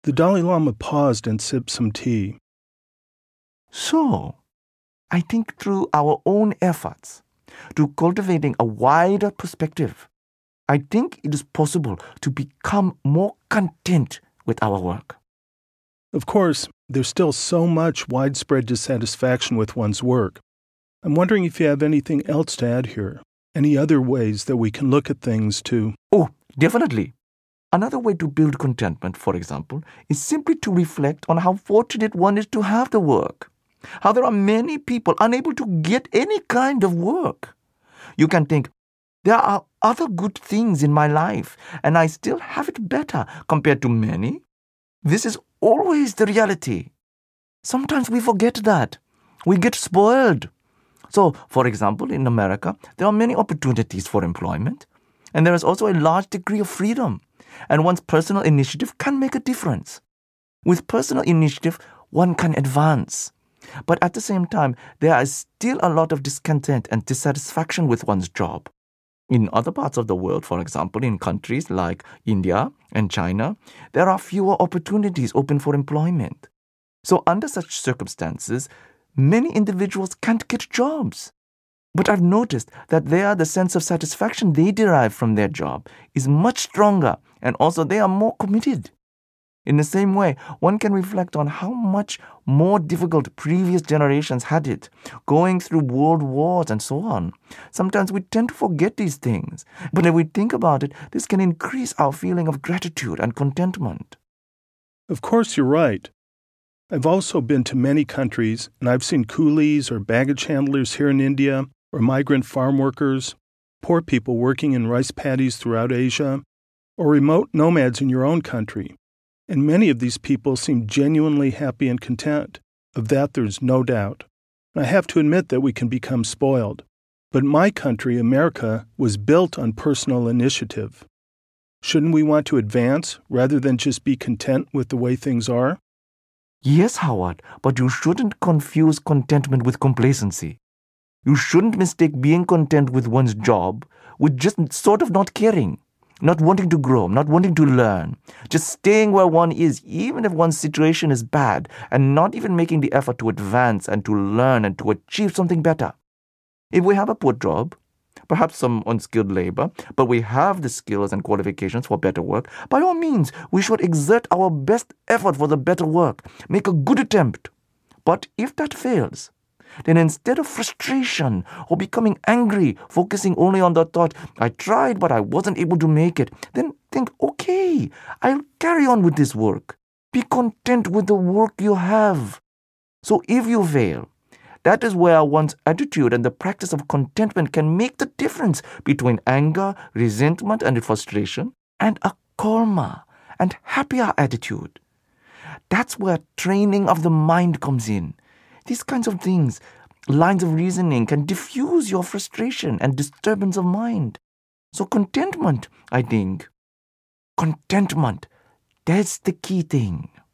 The Dalai Lama paused and sipped some tea. So, I think through our own efforts to cultivating a wider perspective, I think it is possible to become more content with our work. Of course, there's still so much widespread dissatisfaction with one's work. I'm wondering if you have anything else to add here. Any other ways that we can look at things to... Oh, definitely. Another way to build contentment, for example, is simply to reflect on how fortunate one is to have the work. How there are many people unable to get any kind of work. You can think, there are other good things in my life, and I still have it better compared to many. This is always the reality. Sometimes we forget that. We get spoiled. So, for example, in America, there are many opportunities for employment, and there is also a large degree of freedom, and one's personal initiative can make a difference. With personal initiative, one can advance. But at the same time, there is still a lot of discontent and dissatisfaction with one's job. In other parts of the world, for example, in countries like India and China, there are fewer opportunities open for employment. So under such circumstances, many individuals can't get jobs. But I've noticed that there the sense of satisfaction they derive from their job is much stronger, and also they are more committed. In the same way, one can reflect on how much more difficult previous generations had it, going through world wars and so on. Sometimes we tend to forget these things, but if we think about it, this can increase our feeling of gratitude and contentment. Of course, you're right. I've also been to many countries, and I've seen coolies or baggage handlers here in India, or migrant farm workers, poor people working in rice paddies throughout Asia, or remote nomads in your own country. And many of these people seem genuinely happy and content. Of that, there's no doubt. And I have to admit that we can become spoiled. But my country, America, was built on personal initiative. Shouldn't we want to advance rather than just be content with the way things are? Yes, Howard, but you shouldn't confuse contentment with complacency. You shouldn't mistake being content with one's job with just sort of not caring. Not wanting to grow, not wanting to learn, just staying where one is even if one's situation is bad, and not even making the effort to advance and to learn and to achieve something better. If we have a poor job, perhaps some unskilled labor, but we have the skills and qualifications for better work, by all means, we should exert our best effort for the better work, make a good attempt. But if that fails, then instead of frustration or becoming angry, focusing only on the thought, I tried but I wasn't able to make it, then think, okay, I'll carry on with this work. Be content with the work you have. So if you fail, that is where one's attitude and the practice of contentment can make the difference between anger, resentment, and frustration, and a calmer and happier attitude. That's where training of the mind comes in. These kinds of things, lines of reasoning, can diffuse your frustration and disturbance of mind. So contentment, I think. Contentment, that's the key thing.